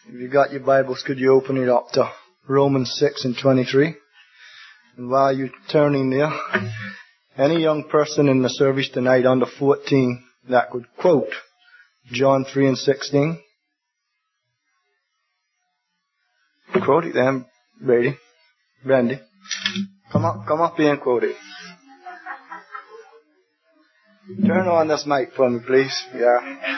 If you got your Bibles, could you open it up to Romans 6:23? And while you're turning there, any young person in the service tonight under 14 that could quote John 3:16? Quote it then, Brady. Brandy. Come up here and quote it. Turn on this mic for me, please. Yeah.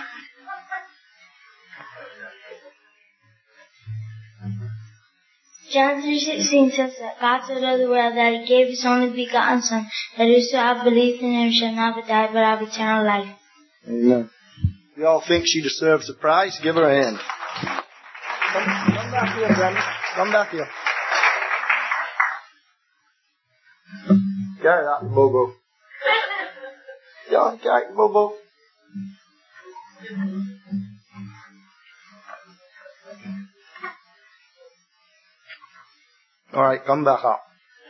John 3:16 says that God so loved the world that He gave His only begotten Son, that whosoever believes in Him shall never die but have eternal life. Amen. You all think she deserves a prize? Give her a hand. Come back here, Brandon. Come back here. Carry that, Bobo. John, carry it, Bobo. All right, come back up.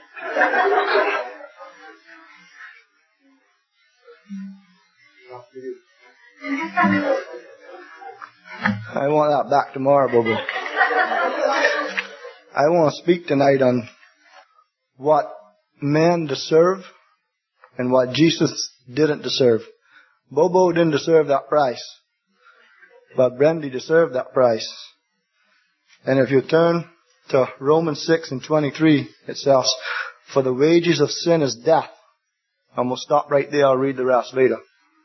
I want that back tomorrow, Bobo. I want to speak tonight on what men deserve and what Jesus didn't deserve. Bobo didn't deserve that price, but Brandy deserved that price. And if you turn to Romans 6:23, it says, "For the wages of sin is death." I'm going to stop right there. I'll read the rest later.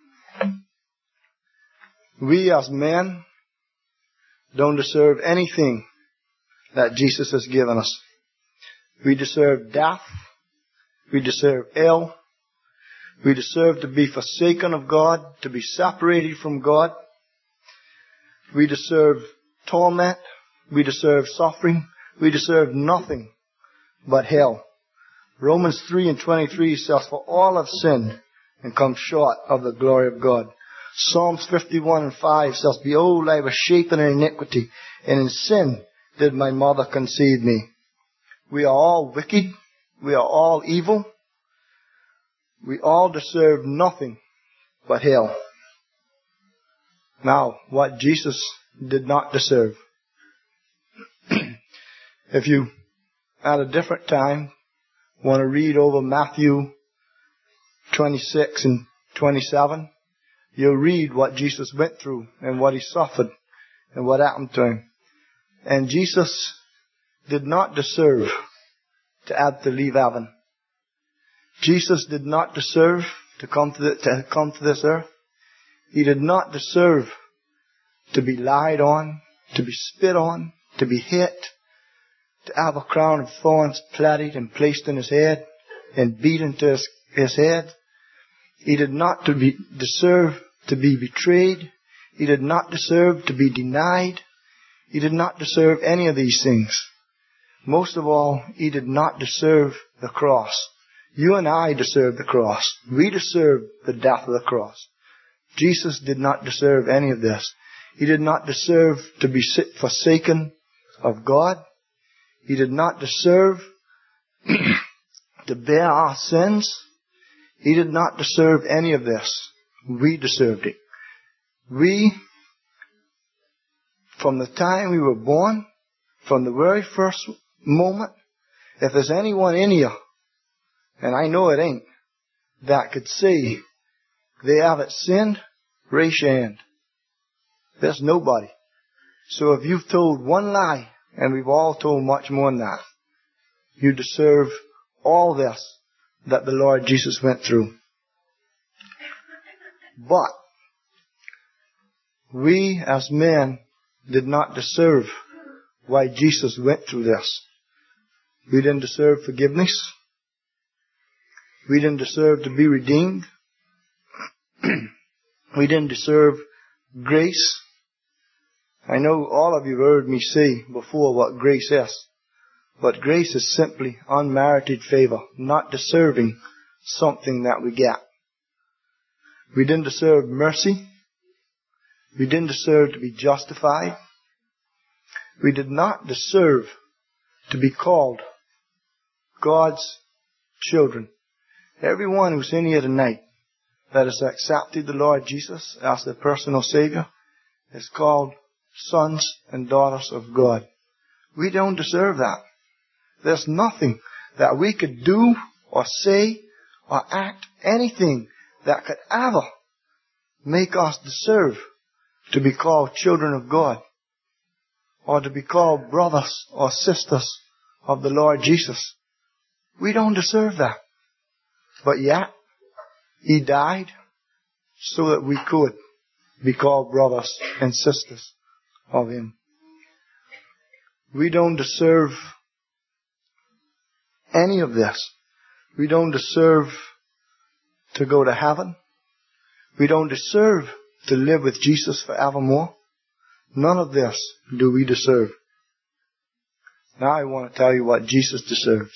We as men don't deserve anything that Jesus has given us. We deserve death. We deserve hell. We deserve to be forsaken of God, to be separated from God. We deserve torment. We deserve suffering. We deserve nothing but hell. Romans 3:23 says, "For all have sinned and come short of the glory of God." Psalms 51:5 says, "Behold, I was shapen in iniquity, and in sin did my mother conceive me." We are all wicked. We are all evil. We all deserve nothing but hell. Now, what Jesus did not deserve. If you, at a different time, want to read over Matthew 26 and 27, you'll read what Jesus went through and what He suffered and what happened to Him. And Jesus did not deserve to have to leave heaven. Jesus did not deserve to come to this earth. He did not deserve to be lied on, to be spit on, to be hit, to have a crown of thorns plaited and placed in His head and beat into his head. He did not deserve to be betrayed. He did not deserve to be denied. He did not deserve any of these things. Most of all, He did not deserve the cross. You and I deserve the cross. We deserve the death of the cross. Jesus did not deserve any of this. He did not deserve to be forsaken of God. He did not deserve to bear our sins. He did not deserve any of this. We deserved it. We, from the time we were born, from the very first moment, if there's anyone in here, and I know it ain't, that could say they haven't sinned, raise your hand. There's nobody. So if you've told one lie, and we've all told much more than that, you deserve all this that the Lord Jesus went through. But we as men did not deserve why Jesus went through this. We didn't deserve forgiveness. We didn't deserve to be redeemed. We didn't deserve grace. I know all of you heard me say before what grace is. But grace is simply unmerited favor, not deserving something that we get. We didn't deserve mercy. We didn't deserve to be justified. We did not deserve to be called God's children. Everyone who's in here tonight that has accepted the Lord Jesus as their personal Savior is called sons and daughters of God. We don't deserve that. There's nothing that we could do or say or act, anything that could ever make us deserve to be called children of God, or to be called brothers or sisters of the Lord Jesus. We don't deserve that. But yet, He died so that we could be called brothers and sisters of Him. We don't deserve any of this. We don't deserve to go to heaven. We don't deserve to live with Jesus forevermore. None of this do we deserve. Now I want to tell you what Jesus deserves.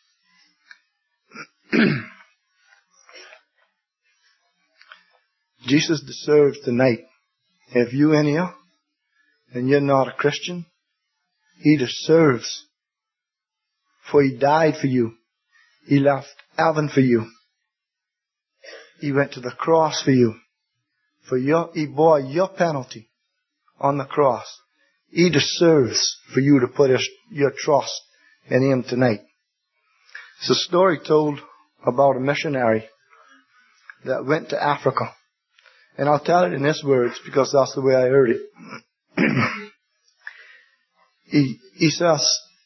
Jesus deserves tonight, if you're in here and you're not a Christian, He deserves. For He died for you. He left heaven for you. He went to the cross for you. He bore your penalty on the cross. He deserves for you to put your trust in Him tonight. It's a story told about a missionary that went to Africa. And I'll tell it in His words because that's the way I heard it. He says,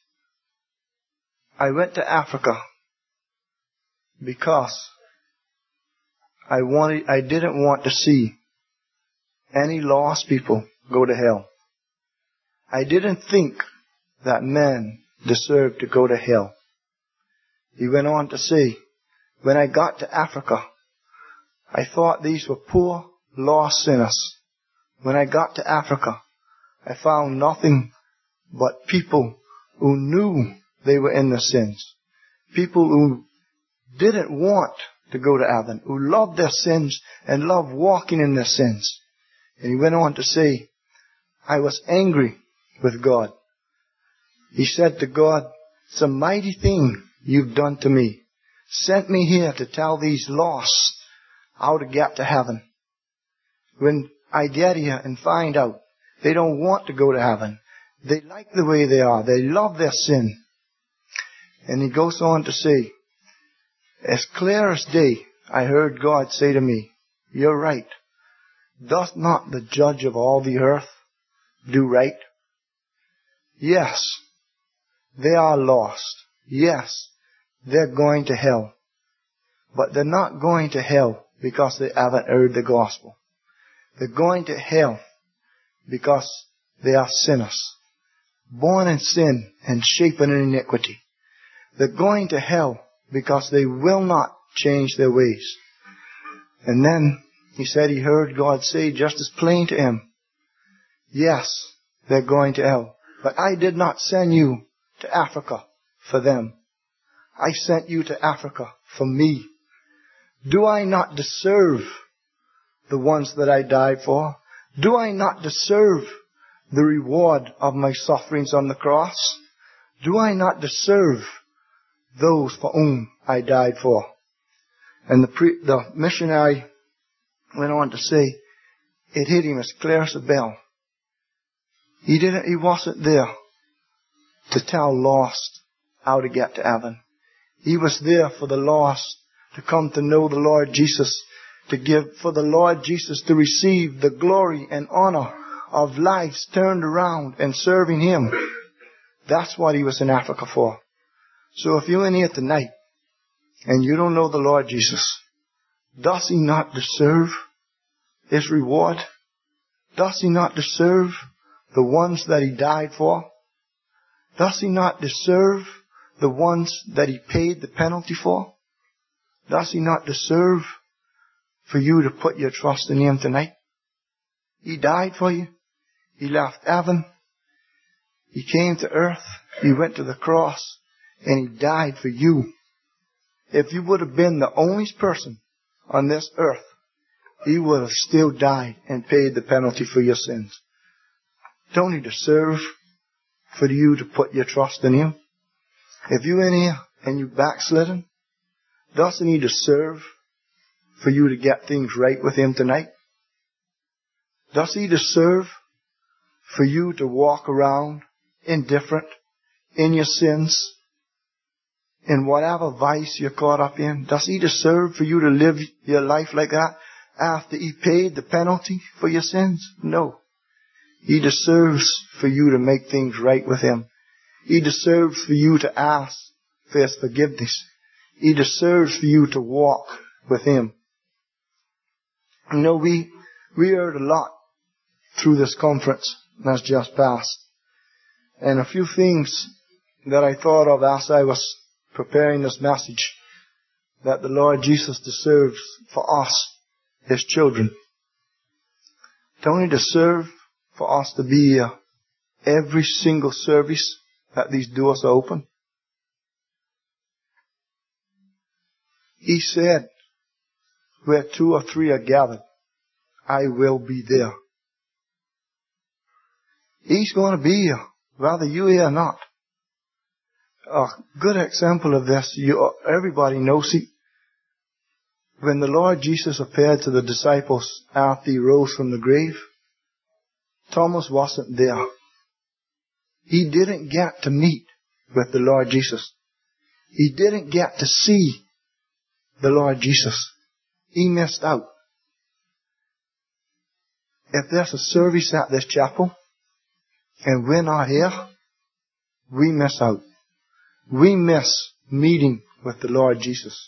I went to Africa because I didn't want to see any lost people go to hell. I didn't think that men deserved to go to hell. He went on to say, when I got to Africa, I thought these were poor, lost sinners. When I got to Africa, I found nothing but people who knew they were in their sins. People who didn't want to go to heaven, who loved their sins and loved walking in their sins. And he went on to say, I was angry with God. He said to God, it's a mighty thing you've done to me. Sent me here to tell these lost how to get to heaven. When I get here and find out they don't want to go to heaven, they like the way they are, they love their sin. And he goes on to say, as clear as day, I heard God say to me, you're right. Doth not the judge of all the earth do right? Yes, they are lost. Yes, they're going to hell. But they're not going to hell because they haven't heard the gospel. They're going to hell because they are sinners, born in sin and shapen in iniquity. They're going to hell because they will not change their ways. And then he said he heard God say just as plain to him, yes, they're going to hell. But I did not send you to Africa for them. I sent you to Africa for me. Do I not deserve the ones that I died for? Do I not deserve the reward of my sufferings on the cross? Do I not deserve those for whom I died for? And the missionary went on to say, it hit him as clear as a bell. He wasn't there to tell lost how to get to heaven. He was there for the lost to come to know the Lord Jesus, for the Lord Jesus to receive the glory and honor of lives turned around and serving Him. That's what He was in Africa for. So if you're in here tonight and you don't know the Lord Jesus, does He not deserve His reward? Does He not deserve the ones that He died for? Does He not deserve the ones that He paid the penalty for? Does He not deserve for you to put your trust in Him tonight? He died for you. He left heaven. He came to earth. He went to the cross. And He died for you. If you would have been the only person on this earth, He would have still died and paid the penalty for your sins. Don't He deserve for you to put your trust in Him? If you're in here and you backslidden, doesn't He deserve for you to get things right with Him tonight? Does He deserve for you to walk around indifferent in your sins, in whatever vice you're caught up in? Does He deserve for you to live your life like that after He paid the penalty for your sins? No. He deserves for you to make things right with Him. He deserves for you to ask for His forgiveness. He deserves for you to walk with Him. You know, we heard a lot through this conference that's just passed. And a few things that I thought of as I was preparing this message that the Lord Jesus deserves for us, His children. Don't He deserve for us to be here every single service that these doors are open? He said, where 2 or 3 are gathered, I will be there. He's going to be here, whether you're here or not. A good example of this, everybody knows it. When the Lord Jesus appeared to the disciples after He rose from the grave, Thomas wasn't there. He didn't get to meet with the Lord Jesus. He didn't get to see the Lord Jesus. He missed out. If there's a service at this chapel and we're not here, we miss out. We miss meeting with the Lord Jesus.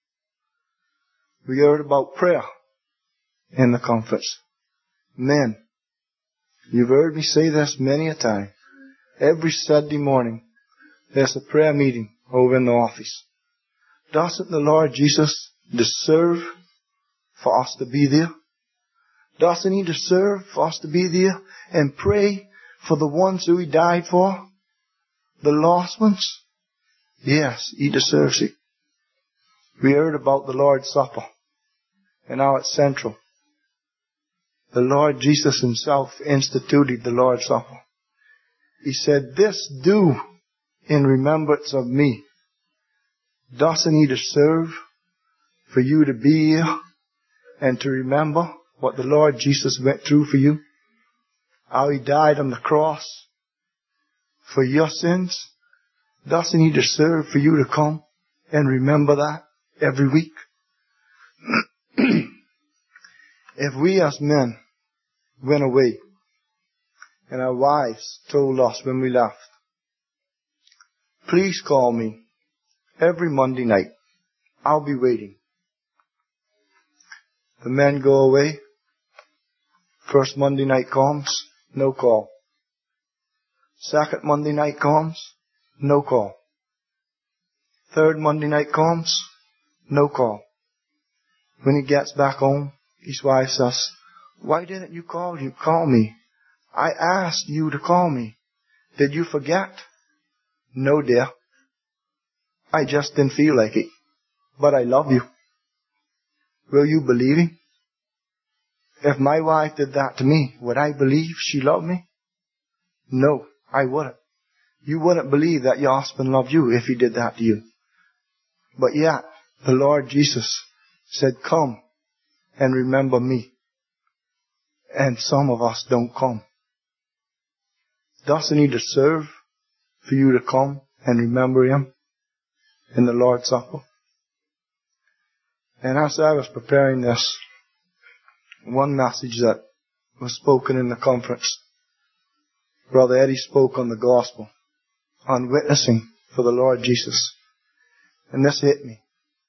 We heard about prayer in the conference. Men, you've heard me say this many a time. Every Saturday morning, there's a prayer meeting over in the office. Doesn't the Lord Jesus deserve for us to be there? Doesn't He deserve for us to be there and pray for the ones who He died for? The lost ones? Yes, He deserves it. We heard about the Lord's Supper and how it's central. The Lord Jesus Himself instituted the Lord's Supper. He said, this do in remembrance of me. Doesn't He deserve for you to be here and to remember what the Lord Jesus went through for you? How He died on the cross for your sins? Doesn't He deserve for you to come and remember that every week? If we as men went away and our wives told us when we left, please call me every Monday night. I'll be waiting. The men go away. First Monday night comes, no call. Second Monday night comes, no call. Third Monday night comes, no call. When he gets back home, his wife says, why didn't you call me? I asked you to call me. Did you forget? No, dear. I just didn't feel like it. But I love you. Will you believe Him? If my wife did that to me, would I believe she loved me? No, I wouldn't. You wouldn't believe that your husband loved you if he did that to you. But yet, the Lord Jesus said, come and remember me. And some of us don't come. Doesn't He deserve for you to come and remember Him in the Lord's Supper? And as I was preparing this, one message that was spoken in the conference, Brother Eddie spoke on the gospel, on witnessing for the Lord Jesus. And this hit me.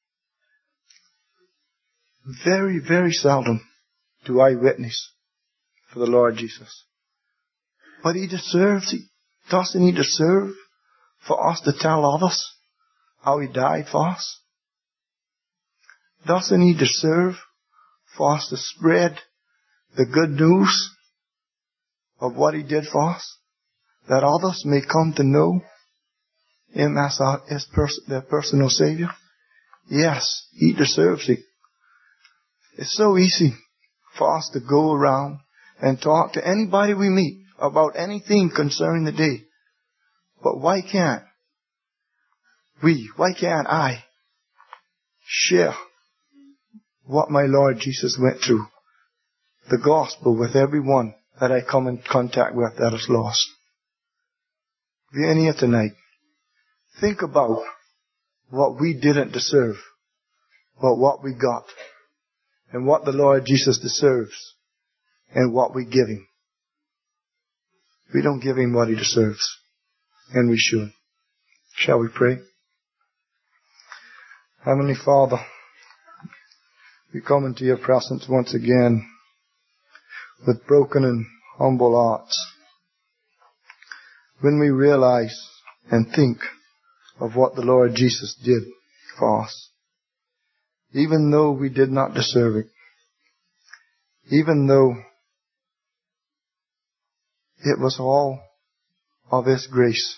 Very, very seldom do I witness for the Lord Jesus. But He deserves it. Doesn't He deserve for us to tell others how He died for us? Doesn't He deserve for us to spread the good news of what He did for us, that others may come to know Him as their personal Savior? Yes, He deserves it. It's so easy for us to go around and talk to anybody we meet about anything concerning the day. But why can't I share what my Lord Jesus went through, the gospel, with everyone that I come in contact with that is lost. If you're in here tonight, think about what we didn't deserve, but what we got, and what the Lord Jesus deserves, and what we give Him. We don't give Him what He deserves, and we should. Shall we pray? Heavenly Father, we come into your presence once again with broken and humble hearts. When we realize and think of what the Lord Jesus did for us, even though we did not deserve it, even though it was all of His grace,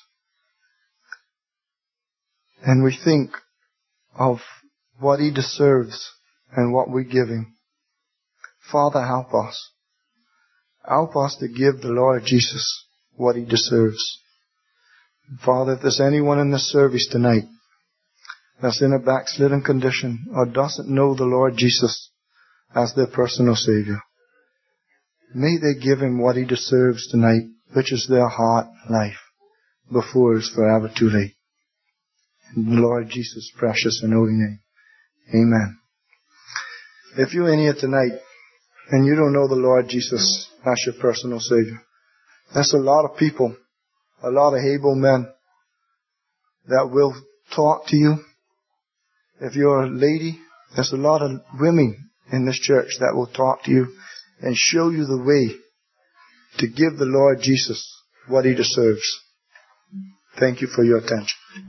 and we think of what He deserves and what we give Him. Father, help us. Help us to give the Lord Jesus what He deserves. Father, if there's anyone in this service tonight that's in a backslidden condition or doesn't know the Lord Jesus as their personal Savior, may they give Him what He deserves tonight, which is their heart and life, before it's forever too late. In the Lord Jesus' precious and holy name. Amen. If you're in here tonight and you don't know the Lord Jesus as your personal Savior, there's a lot of people, a lot of able men that will talk to you. If you're a lady, there's a lot of women in this church that will talk to you and show you the way to give the Lord Jesus what He deserves. Thank you for your attention.